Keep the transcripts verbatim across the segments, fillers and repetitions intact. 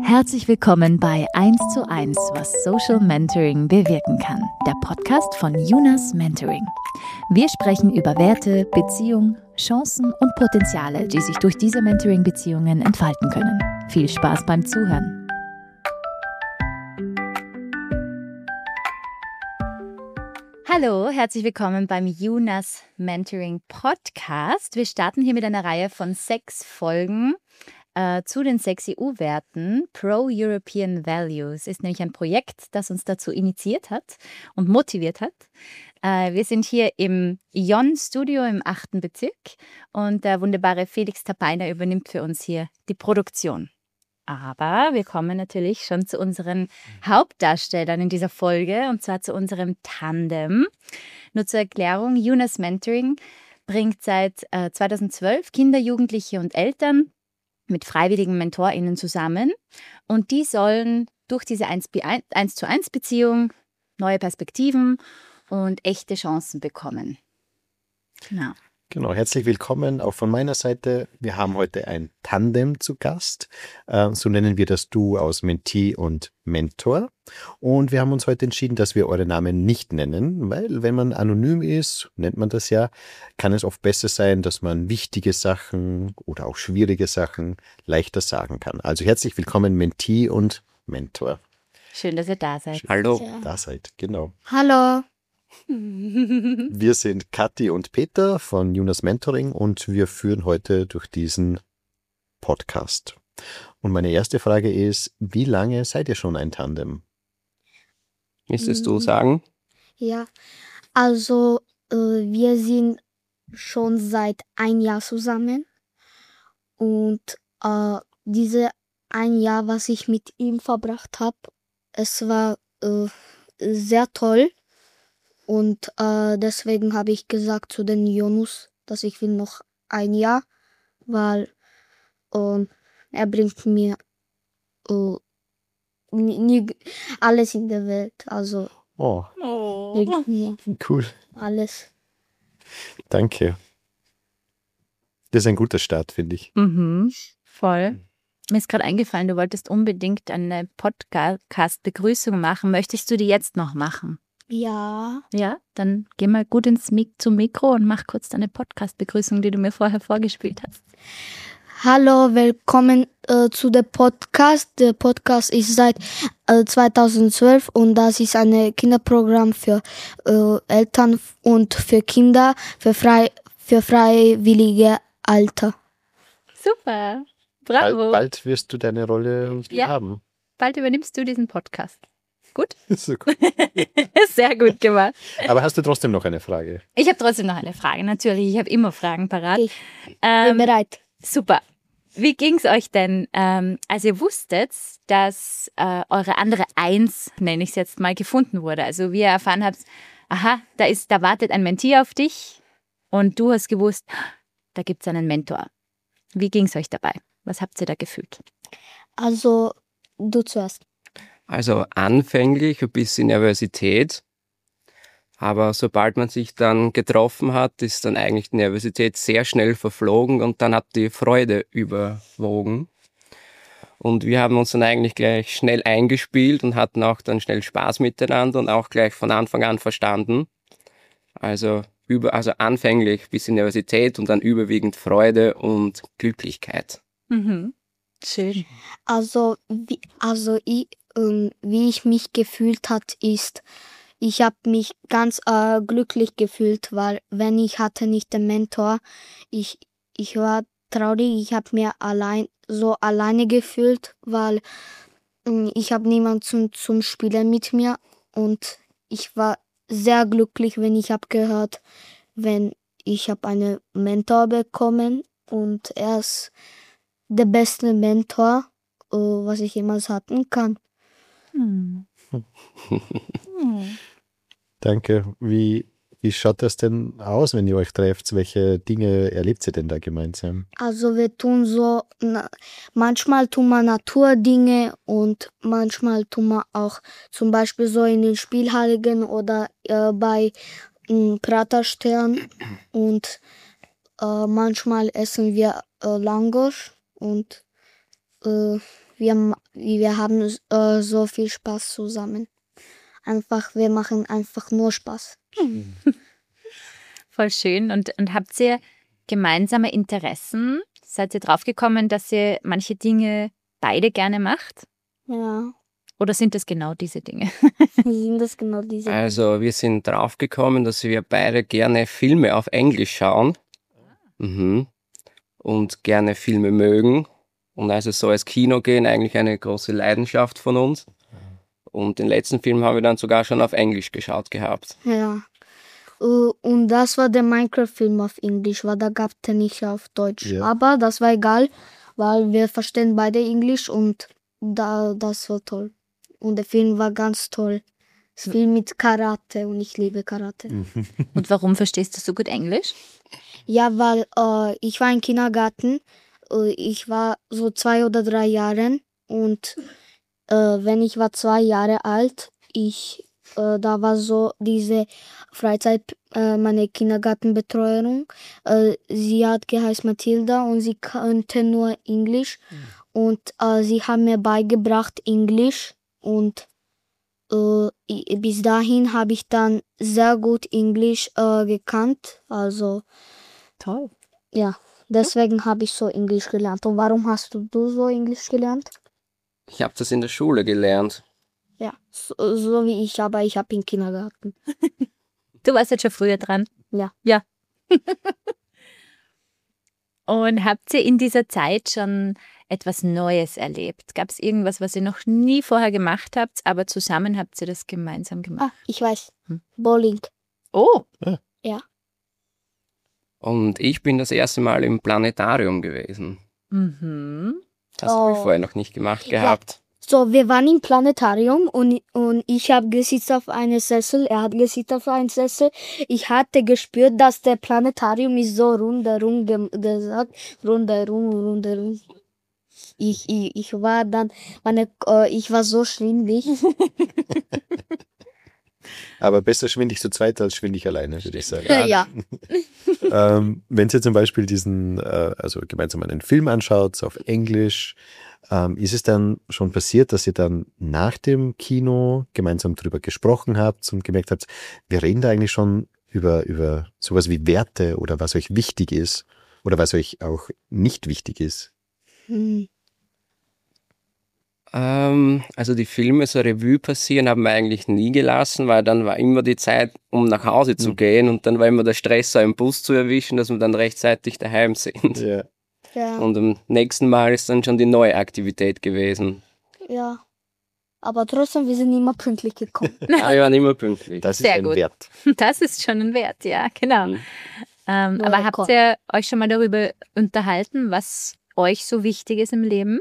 Herzlich willkommen bei eins zu eins, was Social Mentoring bewirken kann. Der Podcast von Yunas Mentoring. Wir sprechen über Werte, Beziehung, Chancen und Potenziale, die sich durch diese Mentoring-Beziehungen entfalten können. Viel Spaß beim Zuhören. Hallo, herzlich willkommen beim Yunas Mentoring Podcast. Wir starten hier mit einer Reihe von sechs Folgen äh, zu den sechs E U-Werten. Pro-European Values ist nämlich ein Projekt, das uns dazu initiiert hat und motiviert hat. Äh, wir sind hier im Ion-Studio im achten Bezirk und der wunderbare Felix Tapainer übernimmt für uns hier die Produktion. Aber wir kommen natürlich schon zu unseren Hauptdarstellern in dieser Folge, und zwar zu unserem Tandem. Nur zur Erklärung, Yunas Mentoring bringt seit äh, zweitausendzwölf Kinder, Jugendliche und Eltern mit freiwilligen MentorInnen zusammen. Und die sollen durch diese eins zu eins Beziehung neue Perspektiven und echte Chancen bekommen. Genau. Genau, herzlich willkommen auch von meiner Seite. Wir haben heute ein Tandem zu Gast. Äh, so nennen wir das Duo aus Mentee und Mentor. Und wir haben uns heute entschieden, dass wir eure Namen nicht nennen, weil wenn man anonym ist, nennt man das ja, kann es oft besser sein, dass man wichtige Sachen oder auch schwierige Sachen leichter sagen kann. Also herzlich willkommen Mentee und Mentor. Schön, dass ihr da seid. Schön, Hallo. dass ihr da seid, genau. Hallo. Wir sind Kathi und Peter von Yunas Mentoring und wir führen heute durch diesen Podcast. Und meine erste Frage ist, wie lange seid ihr schon ein Tandem? Müsstest du sagen? Ja, also äh, wir sind schon seit ein Jahr zusammen und äh, diese ein Jahr, was ich mit ihm verbracht habe, es war äh, sehr toll. Und äh, deswegen habe ich gesagt zu den Junus, dass ich will noch ein Jahr, weil äh, er bringt mir äh, nie, nie, alles in der Welt. Also Oh, bringt mir cool. alles. Danke. Das ist ein guter Start, finde ich. Mhm, voll. Mir ist gerade eingefallen, du wolltest unbedingt eine Podcast-Begrüßung machen. Möchtest du die jetzt noch machen? Ja. Ja, dann geh mal gut ins Mik- zum Mikro und mach kurz deine Podcast-Begrüßung, die du mir vorher vorgespielt hast. Hallo, willkommen äh, zu dem Podcast. Der Podcast ist seit äh, zweitausendzwölf und das ist ein Kinderprogramm für äh, Eltern und für Kinder, für, frei, für freiwillige Alter. Super, Bald, bravo. bald wirst du deine Rolle Ja. haben. Bald übernimmst du diesen Podcast. Gut? So cool. Sehr gut gemacht. Aber hast du trotzdem noch eine Frage? Ich habe trotzdem noch eine Frage. Natürlich, ich habe immer Fragen parat. Ich Ähm, bin bereit. Super. Wie ging es euch denn, ähm, als ihr wusstet, dass äh, eure andere Eins, nenne ich es jetzt mal, gefunden wurde? Also wie ihr erfahren habt, aha, da, ist, da wartet ein Mentee auf dich und du hast gewusst, da gibt es einen Mentor. Wie ging es euch dabei? Was habt ihr da gefühlt? Also, du zuerst. Also anfänglich ein bisschen Nervosität, aber sobald man sich dann getroffen hat, ist dann eigentlich die Nervosität sehr schnell verflogen und dann hat die Freude überwogen. Und wir haben uns dann eigentlich gleich schnell eingespielt und hatten auch dann schnell Spaß miteinander und auch gleich von Anfang an verstanden. Also, über, also anfänglich ein bisschen Nervosität und dann überwiegend Freude und Glücklichkeit. Mhm. Schön. Also, wie, also ich, ähm, wie ich mich gefühlt hat, ist, ich habe mich ganz äh, glücklich gefühlt, weil wenn ich hatte nicht den Mentor, ich, ich war traurig, ich habe mir allein so alleine gefühlt, weil ähm, ich habe niemanden zum, zum Spielen mit mir und ich war sehr glücklich, wenn ich habe gehört, wenn ich habe einen Mentor bekommen und er ist der beste Mentor, äh, was ich jemals hatten kann. Hm. Hm. Danke. Wie, wie schaut das denn aus, wenn ihr euch trefft? Welche Dinge erlebt ihr denn da gemeinsam? Also wir tun so, na, manchmal tun wir Naturdinge und manchmal tun wir auch zum Beispiel so in den Spielhallen oder äh, bei ähm, Praterstern und äh, manchmal essen wir äh, Langosch und äh, wir, ma- wir haben äh, so viel Spaß zusammen. Einfach, wir machen einfach nur Spaß. Voll schön. Und, und habt ihr gemeinsame Interessen? Seid ihr draufgekommen, dass ihr manche Dinge beide gerne macht? Ja, Oder sind das genau diese Dinge? sind das genau diese. Also wir sind draufgekommen, dass wir beide gerne Filme auf Englisch schauen. Mhm. Und gerne Filme mögen. Und also so als Kino gehen eigentlich eine große Leidenschaft von uns. Und den letzten Film haben wir dann sogar schon auf Englisch geschaut gehabt. Ja. Äh, Und das war der Minecraft-Film auf Englisch, weil da gab es nicht auf Deutsch. Ja. Aber das war egal, weil wir verstehen beide Englisch und da, das war toll. Und der Film war ganz toll. Es ist viel mit Karate und ich liebe Karate. Und warum verstehst du so gut Englisch? Ja, weil äh, ich war im Kindergarten. Äh, ich war so zwei oder drei Jahre und äh, wenn ich war zwei Jahre alt, ich äh, da war so diese Freizeit, äh, meine Kindergartenbetreuerin. Äh, sie hat geheißen Mathilda und sie konnte nur Englisch und äh, sie haben mir beigebracht Englisch und äh, i- bis dahin habe ich dann sehr gut Englisch äh, gekannt. Also Toll. ja, deswegen habe ich so Englisch gelernt. Und warum hast du, du so Englisch gelernt? Ich habe das in der Schule gelernt. Ja, so, so wie ich, aber ich habe im Kindergarten. Du warst jetzt schon früher dran. Ja. Ja. Und habt ihr in dieser Zeit schon etwas Neues erlebt? Gab es irgendwas, was ihr noch nie vorher gemacht habt, aber zusammen habt ihr das gemeinsam gemacht? Ah, ich weiß. Hm. Bowling. Oh, Und ich bin das erste Mal im Planetarium gewesen. mhm. Das habe ich Oh. vorher noch nicht gemacht Ja. gehabt. So, wir waren im Planetarium und, und ich habe gesessen auf einem Sessel, er hat gesessen auf einem Sessel. Ich hatte gespürt, dass der Planetarium ist so rundherum ge gesagt, rundherum, rundherum. Ich, ich, ich war dann, meine, äh, ich war so schwindelig. Aber besser schwindig zu zweit als schwindig alleine, würde ich sagen. Ja. ähm, wenn ihr zum Beispiel diesen, äh, also gemeinsam einen Film anschaut auf Englisch, ähm, ist es dann schon passiert, dass ihr dann nach dem Kino gemeinsam drüber gesprochen habt und gemerkt habt, wir reden da eigentlich schon über, über sowas wie Werte oder was euch wichtig ist oder was euch auch nicht wichtig ist? Hm. Ähm, also die Filme so Revue passieren haben wir eigentlich nie gelassen, weil dann war immer die Zeit, um nach Hause zu Mhm. gehen und dann war immer der Stress, so einen Bus zu erwischen, dass wir dann rechtzeitig daheim sind. Ja. Ja, Und am nächsten Mal ist dann schon die neue Aktivität gewesen. ja. Aber trotzdem, wir sind immer pünktlich gekommen. Aber wir waren immer pünktlich. Das ist Sehr ein gut. Wert. Das ist schon ein Wert, ja, genau. Mhm. Ähm, Ja, aber habt cool. ihr euch schon mal darüber unterhalten, was euch so wichtig ist im Leben?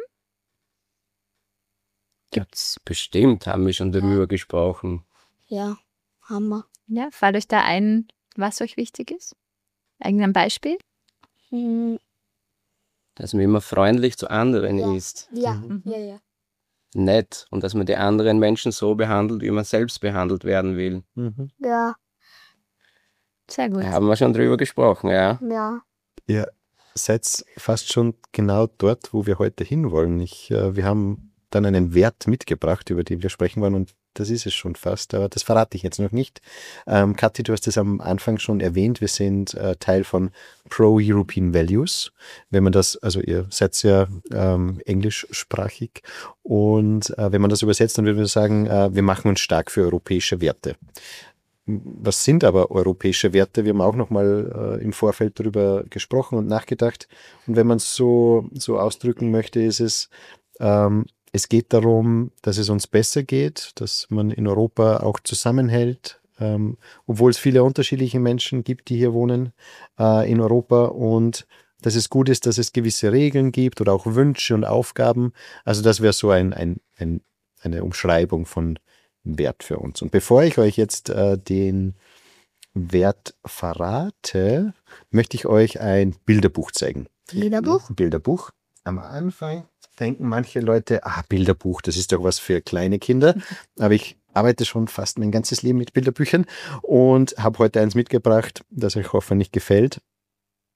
Gibt's bestimmt, haben wir schon darüber gesprochen. Ja, Hammer. Ja, fällt euch da ein, was euch wichtig ist? Irgendein Beispiel? Hm, Dass man immer freundlich zu anderen Ja. ist. ja, Mhm. ja, ja. Nett. Und dass man die anderen Menschen so behandelt, wie man selbst behandelt werden will. Mhm. Ja, Sehr gut. Da haben wir schon drüber gesprochen, ja. ja. Ihr seid fast schon genau dort, wo wir heute hinwollen. Ich, äh, wir haben dann einen Wert mitgebracht, über den wir sprechen wollen, und das ist es schon fast, aber das verrate ich jetzt noch nicht. Ähm, Kathi, du hast es am Anfang schon erwähnt, wir sind äh, Teil von Pro-European Values. Wenn man das, also ihr seid ja ähm, englischsprachig, und äh, wenn man das übersetzt, dann würde man sagen, äh, wir machen uns stark für europäische Werte. Was sind aber europäische Werte? Wir haben auch noch mal äh, im Vorfeld darüber gesprochen und nachgedacht. Und wenn man es so, so ausdrücken möchte, ist es, ähm, es geht darum, dass es uns besser geht, dass man in Europa auch zusammenhält, ähm, obwohl es viele unterschiedliche Menschen gibt, die hier wohnen äh, in Europa, und dass es gut ist, dass es gewisse Regeln gibt oder auch Wünsche und Aufgaben. Also das wäre so ein, ein, ein, eine Umschreibung von Wert für uns. Und bevor ich euch jetzt äh, den Wert verrate, möchte ich euch ein Bilderbuch zeigen. Bilderbuch? Bilderbuch. Am Anfang denken manche Leute, ah, Bilderbuch, das ist doch was für kleine Kinder. Aber ich arbeite schon fast mein ganzes Leben mit Bilderbüchern und habe heute eins mitgebracht, das euch hoffentlich gefällt.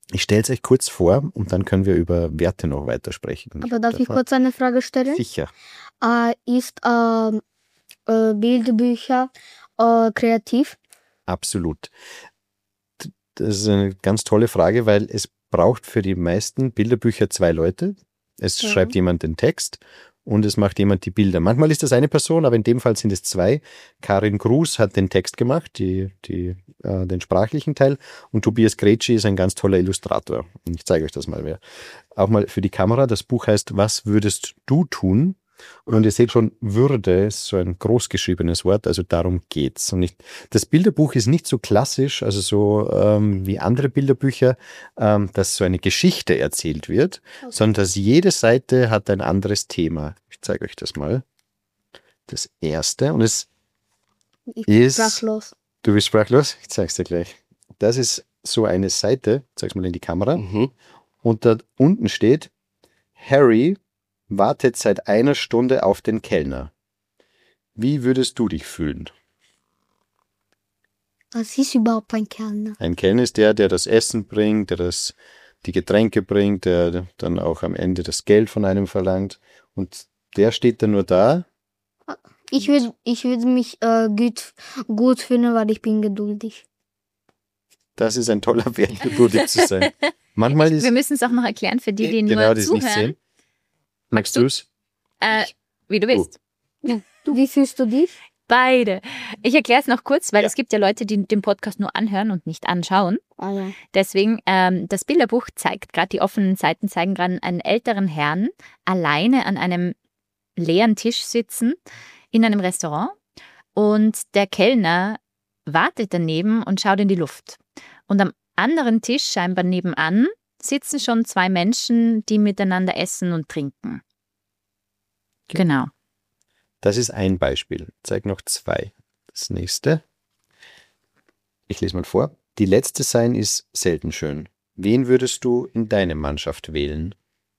Ich stelle es euch kurz vor und dann können wir über Werte noch weitersprechen. Aber darf ich Davon- kurz eine Frage stellen? Sicher. Äh, ist ähm, äh, Bilderbücher äh, kreativ? Absolut. D- Das ist eine ganz tolle Frage, weil es braucht für die meisten Bilderbücher zwei Leute. Es Ja. schreibt jemand den Text und es macht jemand die Bilder. Manchmal ist das eine Person, aber in dem Fall sind es zwei. Karin Gruß hat den Text gemacht, die, die, äh, den sprachlichen Teil, und Tobias Gretschi ist ein ganz toller Illustrator. Und ich zeige euch das mal. Wer. Auch mal für die Kamera. Das Buch heißt Was würdest du tun? Und ihr seht schon, Würde ist so ein großgeschriebenes Wort, also darum geht's. Und nicht, das Bilderbuch ist nicht so klassisch, also so ähm, wie andere Bilderbücher, ähm, dass so eine Geschichte erzählt wird, Okay. sondern dass jede Seite hat ein anderes Thema. Ich zeige euch das mal. Das erste, und es Ich bin ist, sprachlos. du bist sprachlos? Ich zeig's dir gleich. Das ist so eine Seite, zeig's mal in die Kamera, Mhm. und da unten steht, Harry wartet seit einer Stunde auf den Kellner. Wie würdest du dich fühlen? Was ist überhaupt ein Kellner? Ein Kellner ist der, der das Essen bringt, der das, die Getränke bringt, der dann auch am Ende das Geld von einem verlangt. Und der steht dann nur da. Ich würde ich würd mich äh, gut, gut fühlen, weil ich bin geduldig. Das ist ein toller Wert, geduldig zu sein. Manchmal ist Wir müssen es auch noch erklären für die, die genau, nur die es nicht zuhören. sehen. Magst du es? Äh, wie du willst. Wie fühlst du dich? Beide. Ich erkläre es noch kurz, weil Ja. es gibt ja Leute, die den Podcast nur anhören und nicht anschauen. Ah, ja. Deswegen, ähm, das Bilderbuch zeigt gerade, die offenen Seiten zeigen gerade einen älteren Herrn alleine an einem leeren Tisch sitzen in einem Restaurant und der Kellner wartet daneben und schaut in die Luft. Und am anderen Tisch, scheinbar nebenan, sitzen schon zwei Menschen, die miteinander essen und trinken. Genau. Das ist ein Beispiel. Ich zeige noch zwei. Das nächste. Ich lese mal vor. Die letzte sein ist selten schön. Wen würdest du in deine Mannschaft wählen?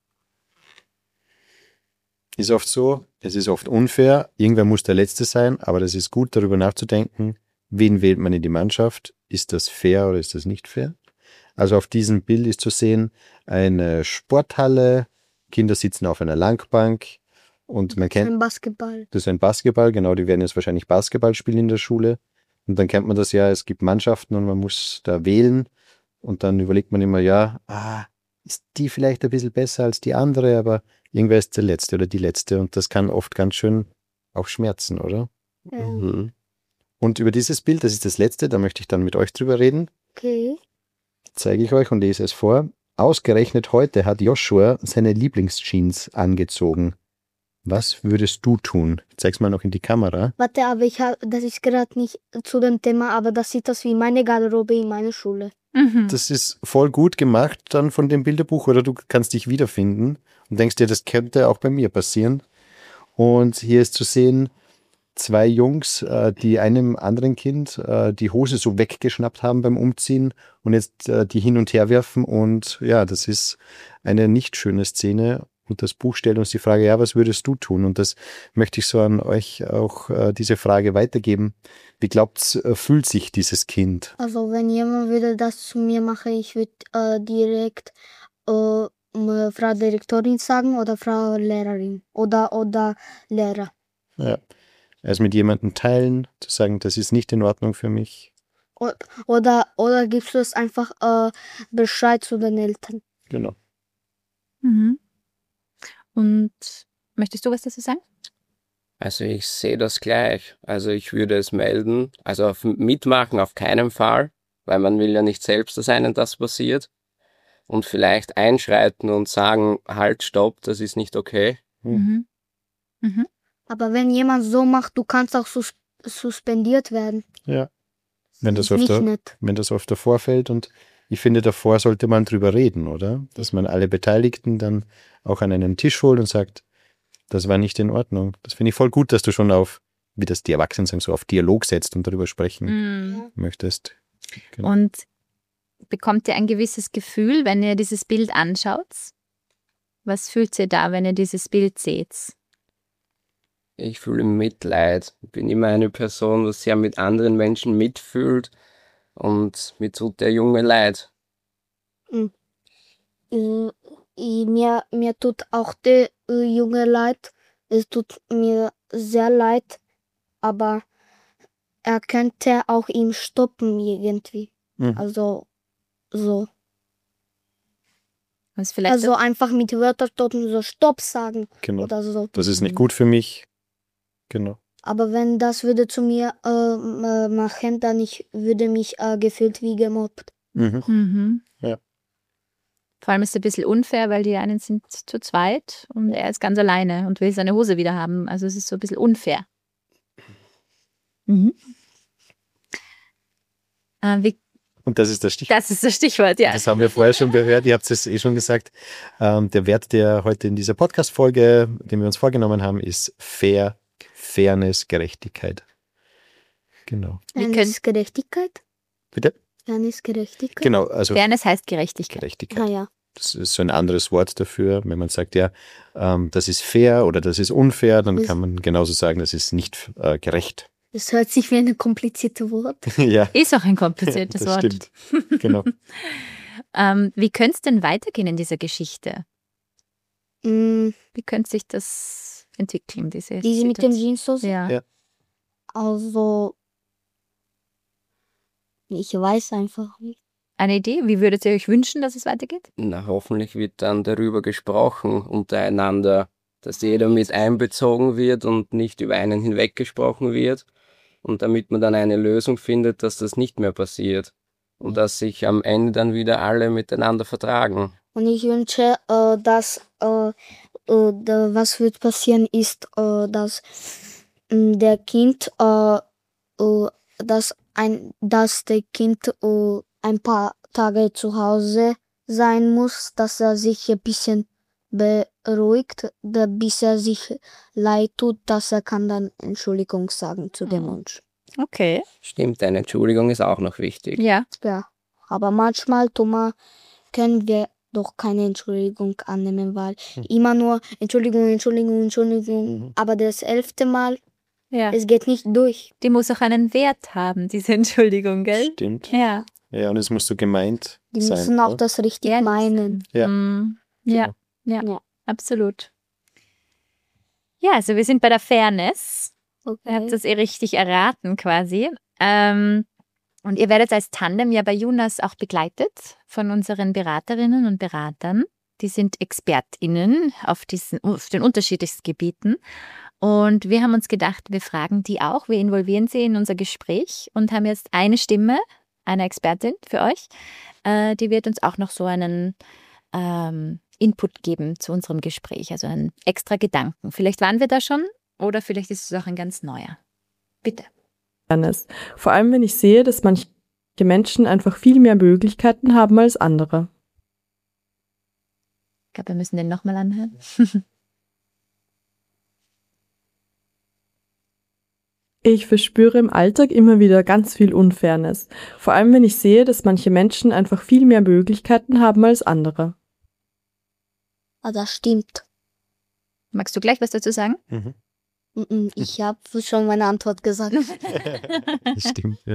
Ist oft so, es ist oft unfair. Irgendwer muss der Letzte sein, aber das ist gut, darüber nachzudenken. Wen wählt man in die Mannschaft? Ist das fair oder ist das nicht fair? Also auf diesem Bild ist zu sehen eine Sporthalle, Kinder sitzen auf einer Langbank und man kennt, Ein Basketball. das ist ein Basketball, genau, die werden jetzt wahrscheinlich Basketball spielen in der Schule. Und dann kennt man das ja, es gibt Mannschaften und man muss da wählen. Und dann überlegt man immer, ja, ah, ist die vielleicht ein bisschen besser als die andere, aber irgendwer ist der Letzte oder die Letzte. Und das kann oft ganz schön auch schmerzen, oder? Ja. Mhm. Und über dieses Bild, das ist das letzte, da möchte ich dann mit euch drüber reden, Okay. zeige ich euch und lese es vor. Ausgerechnet heute hat Joshua seine Lieblingsjeans angezogen. Was würdest du tun? Ich zeig's mal noch in die Kamera. Warte, aber ich habe, das ist gerade nicht zu dem Thema, aber das sieht aus wie meine Garderobe in meiner Schule. Mhm. Das ist voll gut gemacht dann von dem Bilderbuch, oder du kannst dich wiederfinden und denkst dir, das könnte auch bei mir passieren. Und hier ist zu sehen, zwei Jungs, äh, die einem anderen Kind äh, die Hose so weggeschnappt haben beim Umziehen und jetzt äh, die hin und her werfen. Und ja, das ist eine nicht schöne Szene. Und das Buch stellt uns die Frage, ja, was würdest du tun? Und das möchte ich so an euch auch äh, diese Frage weitergeben. Wie glaubt äh, fühlt sich dieses Kind? Also wenn jemand würde das zu mir machen, ich würde äh, direkt äh, m- Frau Direktorin sagen oder Frau Lehrerin oder oder Lehrer. Ja. Also mit jemandem teilen, zu sagen, das ist nicht in Ordnung für mich. O- Oder oder gibst du es einfach äh, Bescheid zu den Eltern? Genau. Mhm. Und möchtest du was dazu sagen? Also ich sehe das gleich. Also ich würde es melden. Also auf mitmachen auf keinen Fall, weil man will ja nicht selbst, dass einem das passiert. Und vielleicht einschreiten und sagen, halt, stopp, das ist nicht okay. Mhm. Mhm. Aber wenn jemand so macht, du kannst auch sus suspendiert werden. Ja. Wenn das, ist auf nicht der, nett. wenn das öfter vorfällt, und ich finde, davor sollte man drüber reden, oder? Dass man alle Beteiligten dann auch an einen Tisch holt und sagt, das war nicht in Ordnung. Das finde ich voll gut, dass du schon auf, wie das die Erwachsenen sagen, so auf Dialog setzt und darüber sprechen Mhm. möchtest. Genau. Und bekommt ihr ein gewisses Gefühl, wenn ihr dieses Bild anschaut? Was fühlt ihr da, wenn ihr dieses Bild seht? Ich fühle Mitleid. Ich bin immer eine Person, die sehr mit anderen Menschen mitfühlt und mir tut der Junge leid. äh, i- mir, mir tut auch der äh, Junge leid. Es tut mir sehr leid, aber er könnte auch ihn stoppen irgendwie. Mhm. Also so. Was vielleicht Also einfach mit Wörtern stoppen, so Stopp sagen Genau. oder so. Das ist nicht Mhm. gut für mich. Genau. Aber wenn das würde zu mir äh, m- äh, machen, dann ich würde mich äh, gefühlt wie gemobbt. Mhm. Mhm. Ja. Vor allem ist es ein bisschen unfair, weil die einen sind zu zweit und er ist ganz alleine und will seine Hose wieder haben. Also es ist so ein bisschen unfair. Mhm. Äh, wie, Und das ist das Stichwort. das ist das Stichwort, ja. Das haben wir vorher schon gehört, ihr habt es eh schon gesagt. Ähm, der Wert, der heute in dieser Podcast-Folge, den wir uns vorgenommen haben, ist Fair, Fairness, Gerechtigkeit. Genau. Wie Dann können- ist Gerechtigkeit. Bitte? Dann ist Gerechtigkeit. Genau, also Fairness heißt Gerechtigkeit. Gerechtigkeit. Naja. Das ist so ein anderes Wort dafür. Wenn man sagt, ja, ähm, das ist fair oder das ist unfair, dann Das- kann man genauso sagen, das ist nicht äh, gerecht. Das hört sich wie ein kompliziertes Wort. Ja, Ist auch ein kompliziertes das Wort. stimmt. Genau. Ähm, wie könnte es denn weitergehen in dieser Geschichte? Mm, Wie könnte sich das entwickeln, diese diese mit dem Situation? Jeanshose. Ja. Ja. Also, ich weiß einfach nicht. Eine Idee? Wie würdet ihr euch wünschen, dass es weitergeht? Na, hoffentlich wird dann darüber gesprochen untereinander, dass jeder mit einbezogen wird und nicht über einen hinweggesprochen wird. Und damit man dann eine Lösung findet, dass das nicht mehr passiert. Und dass sich am Ende dann wieder alle miteinander vertragen. Und ich wünsche, äh, dass äh, äh, da, was wird passieren ist, äh, dass mh, der Kind, äh, äh, dass ein, dass der Kind äh, ein paar Tage zu Hause sein muss, dass er sich ein bisschen beruhigt, da, bis er sich leid tut, dass er kann dann Entschuldigung sagen zu dem Mhm. Wunsch. Okay. Stimmt, eine Entschuldigung ist auch noch wichtig. Ja. Ja, aber manchmal, Thomas, können wir doch keine Entschuldigung annehmen, weil Hm. immer nur Entschuldigung, Entschuldigung, Entschuldigung, Mhm. aber das elfte Mal, Ja. es geht nicht durch. Die muss auch einen Wert haben, diese Entschuldigung, gell? Stimmt. Ja. Ja, und es muss so gemeint Die sein. müssen auch oder? das richtig Ehrlich meinen. Ja. Mm, ja. Ja. Ja. Absolut. Ja, also wir sind bei der Fairness. Ihr Okay. habt das eh richtig erraten quasi. Ähm, und ihr werdet als Tandem ja bei Jonas auch begleitet von unseren Beraterinnen und Beratern. Die sind ExpertInnen auf, diesen, auf den unterschiedlichsten Gebieten. Und wir haben uns gedacht, wir fragen die auch, wir involvieren sie in unser Gespräch und haben jetzt eine Stimme, eine Expertin für euch. Äh, die wird uns auch noch so einen ähm, Input geben zu unserem Gespräch, also einen extra Gedanken. Vielleicht waren wir da schon oder vielleicht ist es auch ein ganz neuer. Bitte. Fairness. Vor allem, wenn ich sehe, dass manche Menschen einfach viel mehr Möglichkeiten haben als andere. Ich glaube, wir müssen den nochmal anhören. Ich verspüre im Alltag immer wieder ganz viel Unfairness. Vor allem, wenn ich sehe, dass manche Menschen einfach viel mehr Möglichkeiten haben als andere. Ah, das stimmt. Magst du gleich was dazu sagen? Mhm. Mm-mm, Ich habe schon meine Antwort gesagt. Das stimmt, ja.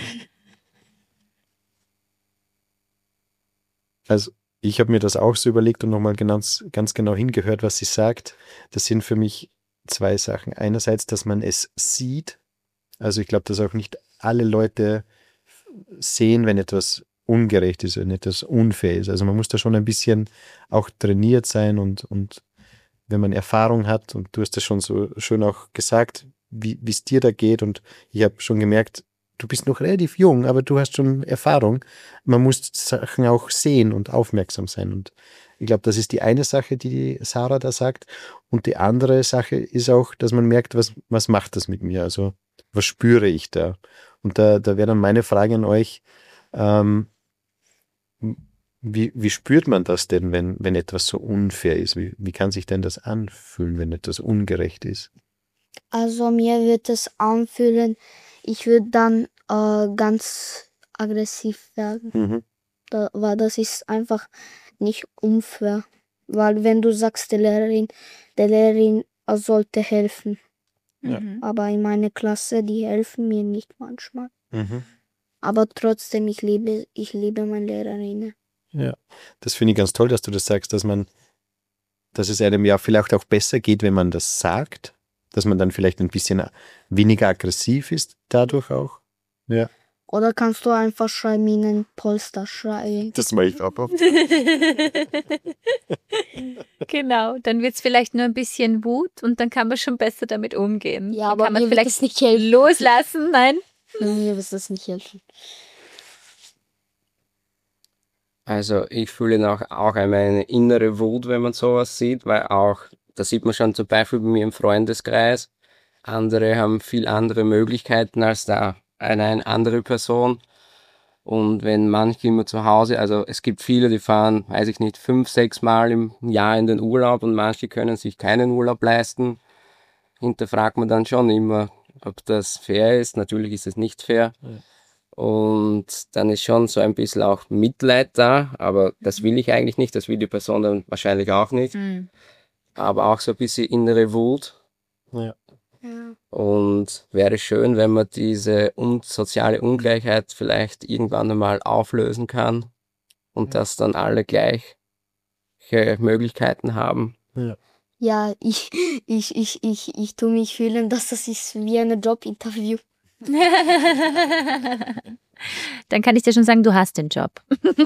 Also ich habe mir das auch so überlegt und nochmal ganz, ganz genau hingehört, was sie sagt. Das sind für mich zwei Sachen. Einerseits, dass man es sieht. Also ich glaube, dass auch nicht alle Leute sehen, wenn etwas ungerecht ist, wenn etwas unfair ist. Also man muss da schon ein bisschen auch trainiert sein und, und wenn man Erfahrung hat, und du hast das schon so schön auch gesagt, wie es dir da geht, und ich habe schon gemerkt, du bist noch relativ jung, aber du hast schon Erfahrung. Man muss Sachen auch sehen und aufmerksam sein. Und ich glaube, das ist die eine Sache, die, die Sarah da sagt. Und die andere Sache ist auch, dass man merkt, was, was macht das mit mir? Also was spüre ich da? Und da, da wäre dann meine Frage an euch, ähm, wie, wie spürt man das denn, wenn, wenn etwas so unfair ist? Wie, wie kann sich denn das anfühlen, wenn etwas ungerecht ist? Also mir wird es anfühlen, ich würde dann äh, ganz aggressiv werden, Mhm. da, weil das ist einfach nicht unfair. Weil wenn du sagst, der Lehrerin, der Lehrerin äh, sollte helfen, Ja. Mhm. aber in meiner Klasse, die helfen mir nicht manchmal. Mhm. Aber trotzdem, ich liebe, ich liebe meine Lehrerinnen. Ja, das finde ich ganz toll, dass du das sagst, dass man, dass es einem ja vielleicht auch besser geht, wenn man das sagt, dass man dann vielleicht ein bisschen weniger aggressiv ist, dadurch auch. Ja. Oder kannst du einfach schreiben, in ein Polster schreien? Das mache ich auch oft. Genau, dann wird es vielleicht nur ein bisschen Wut und dann kann man schon besser damit umgehen. Ja, dann aber kann man mir wird vielleicht das nicht helfen. loslassen, nein? Mir wird das nicht helfen. Also ich fühle auch, auch einmal eine innere Wut, wenn man sowas sieht, weil auch, da sieht man schon zum Beispiel bei mir im Freundeskreis, andere haben viel andere Möglichkeiten als da eine, eine andere Person. Und wenn manche immer zu Hause, also es gibt viele, die fahren, weiß ich nicht, fünf, sechs Mal im Jahr in den Urlaub und manche können sich keinen Urlaub leisten, hinterfragt man dann schon immer, ob das fair ist. Natürlich ist es nicht fair. Ja. Und dann ist schon so ein bisschen auch Mitleid da, aber das will ich eigentlich nicht, das will die Person dann wahrscheinlich auch nicht. Mhm. Aber auch so ein bisschen innere Wut. Ja. Ja. Und wäre schön, wenn man diese un- soziale Ungleichheit vielleicht irgendwann einmal auflösen kann und ja. dass dann alle gleiche Möglichkeiten haben. Ja, ja ich, ich, ich, ich, ich tue mich fühlen, dass das ist wie ein Jobinterview. Dann kann ich dir schon sagen, du hast den Job. Du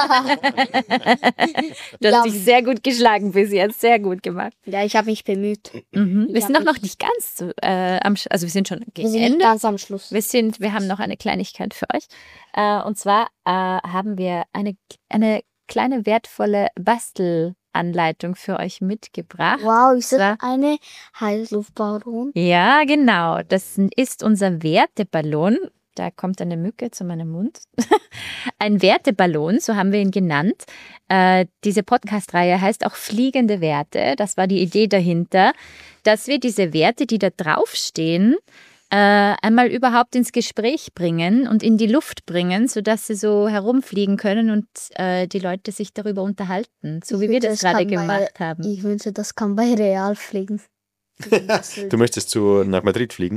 hast Ja. dich sehr gut geschlagen bis jetzt, sehr gut gemacht. Ja, ich habe mich bemüht. Mhm. Wir Ich sind hab auch noch mich- nicht ganz so, äh, am, Sch- also wir sind schon Wir gegen sind nicht Ende. ganz am Schluss. Wir sind, wir haben noch eine Kleinigkeit für euch. Äh, und zwar äh, haben wir eine, eine kleine wertvolle Bastelanleitung für euch mitgebracht. Wow, ist das Zwar- eine Heißluftballon? Ja, genau. Das ist unser Werteballon. Da kommt eine Mücke zu meinem Mund. Ein Werteballon, so haben wir ihn genannt. Äh, diese Podcast-Reihe heißt auch Fliegende Werte. Das war die Idee dahinter, dass wir diese Werte, die da draufstehen, äh, einmal überhaupt ins Gespräch bringen und in die Luft bringen, sodass sie so herumfliegen können und äh, die Leute sich darüber unterhalten, so Ich wie wir wünschte, das es gerade kann bei- gemacht haben. Ich wünsche, das kann bei Real fliegen. Du möchtest zu, nach Madrid fliegen?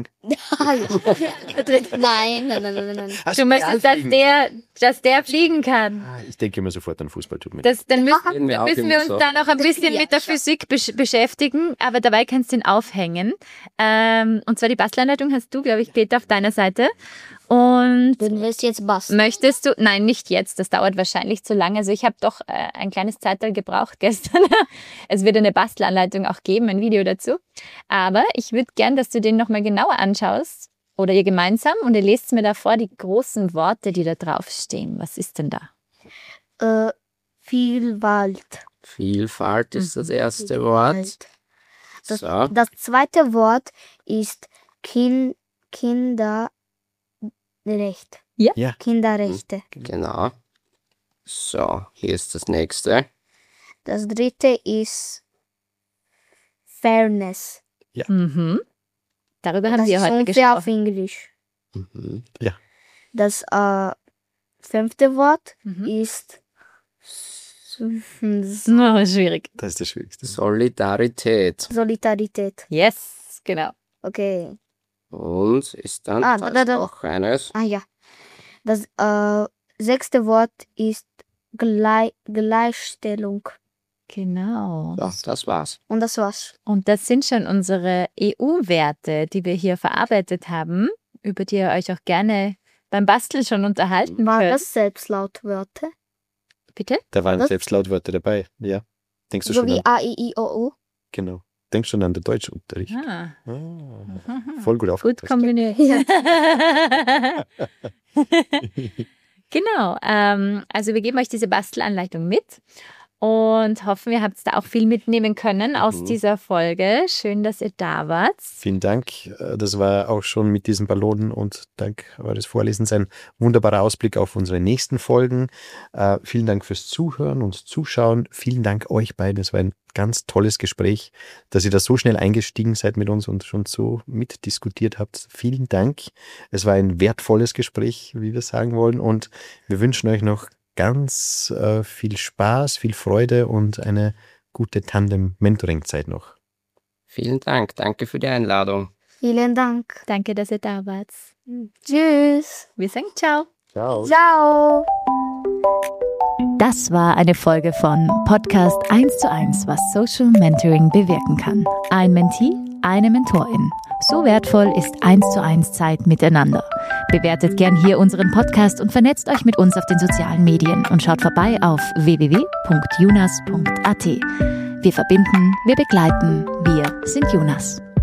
Nein, nein, nein, nein, nein. Ach, Du möchtest, dass fliegen. der, dass der fliegen kann. Ah, Ich denke immer sofort an Fußball, tut mir Das, dann müssen, Sehen wir dann auch müssen immer wir uns so. da noch ein bisschen Ja, mit der schon. Physik besch beschäftigen, aber dabei kannst du ihn aufhängen. Ähm, und zwar die Bastelanleitung hast du, glaube ich, Peter, auf deiner Seite. Und Du willst jetzt basteln. möchtest du, nein, nicht jetzt, das dauert wahrscheinlich zu lange. Also ich habe doch äh, ein kleines Zeitteil gebraucht gestern. Es wird eine Bastelanleitung auch geben, ein Video dazu. Aber ich würde gern, dass du den nochmal genauer anschaust oder ihr gemeinsam und ihr lest mir davor die großen Worte, die da draufstehen. Was ist denn da? Äh, viel Wald. Vielfalt ist das erste Wort. Das, So. das zweite Wort ist kind, Kinderrecht. Ja. Kinderrechte. Genau. So, hier ist das nächste. Das dritte ist Fairness. Mhm. Darüber haben das wir ist heute unfair auf gesprochen. Englisch. Mhm. Das äh, fünfte Wort Mhm. ist Oh, schwierig. Das ist das Schwierigste. Solidarität. Solidarität. Yes, genau. Okay. Und ist dann Ah, fast da, da. noch eines. Ah ja. Das äh, sechste Wort ist Glei Gleichstellung. Genau. So, das war's. Und das war's. Und das sind schon unsere E U-Werte, die wir hier verarbeitet haben, über die ihr euch auch gerne beim Basteln schon unterhalten War könnt. das Selbstlautwörter? Bitte? Da waren Was? selbst Lautwörter dabei. Ja. Denkst du So schon wie an, A, I, I, O, U? genau. Denkst schon an den Deutschunterricht. Ah, Ah, voll gut gut aufgepasst. kombiniert. Genau. Ähm, also wir geben euch diese Bastelanleitung mit und hoffen, ihr habt da auch viel mitnehmen können aus Mhm. dieser Folge. Schön, dass ihr da wart. Vielen Dank. Äh, Das war auch schon mit diesen Ballonen und dank eures Vorlesens ein wunderbarer Ausblick auf unsere nächsten Folgen. Äh, vielen Dank fürs Zuhören und Zuschauen. Vielen Dank euch beiden. Es war ein ganz tolles Gespräch, dass ihr da so schnell eingestiegen seid mit uns und schon so mitdiskutiert habt. Vielen Dank. Es war ein wertvolles Gespräch, wie wir sagen wollen. Und wir wünschen euch noch ganz äh, viel Spaß, viel Freude und eine gute Tandem-Mentoring-Zeit noch. Vielen Dank. Danke für die Einladung. Vielen Dank. Danke, dass ihr da wart. Tschüss. Wir sagen ciao. Ciao. Ciao. Das war eine Folge von Podcast eins zu eins, was Social Mentoring bewirken kann. Ein Mentee, eine Mentorin. So wertvoll ist eins zu eins Zeit miteinander. Bewertet gern hier unseren Podcast und vernetzt euch mit uns auf den sozialen Medien und schaut vorbei auf w w w punkt junas punkt a t. Wir verbinden, wir begleiten, wir sind Junas.